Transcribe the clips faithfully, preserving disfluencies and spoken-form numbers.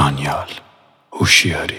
دانیال هوشیاری.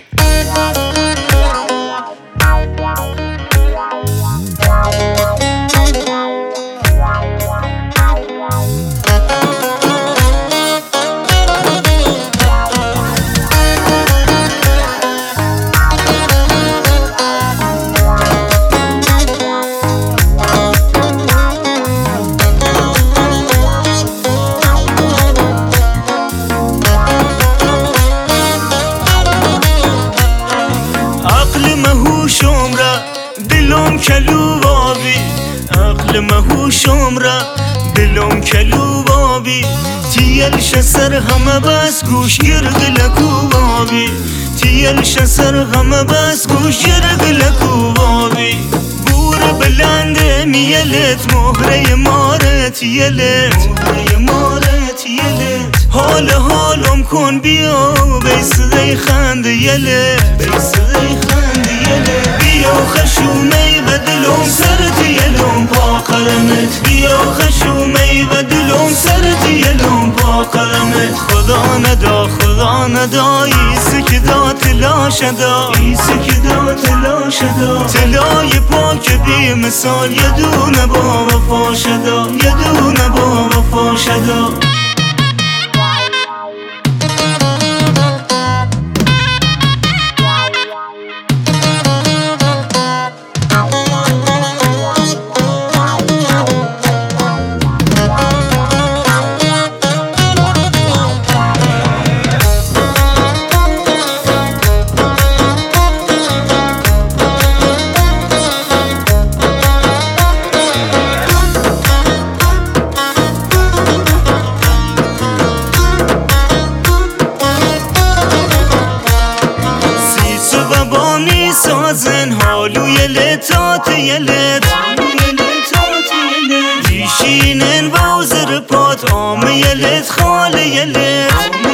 دلم کلوابی عقل مهوشم را دلم کلوابی تیلش سر همه بس گوش گرد لکوابی تیلش سر همه بس گوش گرد لکوابی بور بلند میلت مهره مارت یلت مهره مارت یلت حال حالم کن بیا بیسده خند یلت بیسده خند یلت بیا خشومی و دلم سرت یلم پا قلمت بیا خشومی و دلم سرت یلم پا قلمت خدا ندا خدا ندا ایسی که دا تلا شدا ایسی که دا تلا شدا تلای پاک بی مثال یه دونه با وفا شدا یه دونه با وفا شدا. سازن حالو یلت آت یلت بیشینن ووزر پات آم یلت خال یلت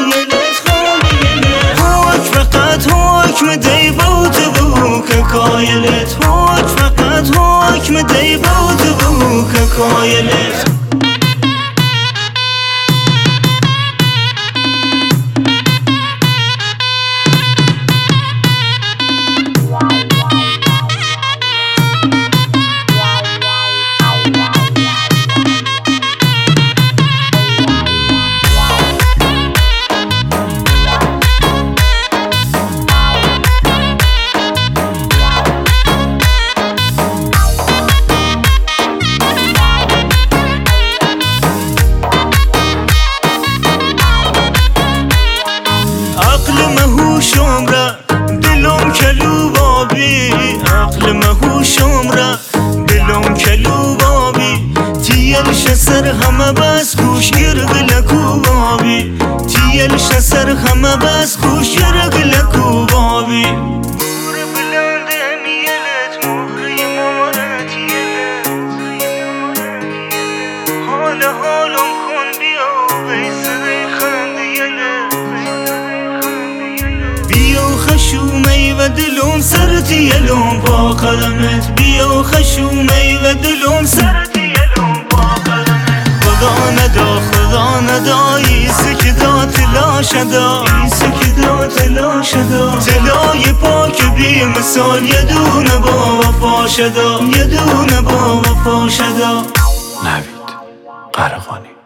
حاک فقط حاکم دی بود بو که کایلت حاک فقط حاکم دی بود بو که کایلت. دلم کلوابی عقل مهوشم را دلم کلوابی تیلش سر همه بس گوش گرد لکوابی تیلش سر همه بس گوش گرد لکوابی بور بلند میلت مهره مارت یلت حال حالم کن بیا بیسده خند یلت بیا خشومی و دلم سرت یلم پا قلمت بیا خشومی و دلم سرت یلم پا قلمت خدا ندا خدا ندا ایسی که دا تلا شدا ایسی که دا تلا شدا تلای پاک بی مثال یه دونه با وفا شدا یه دونه با وفا شدا. نوید قرقانی.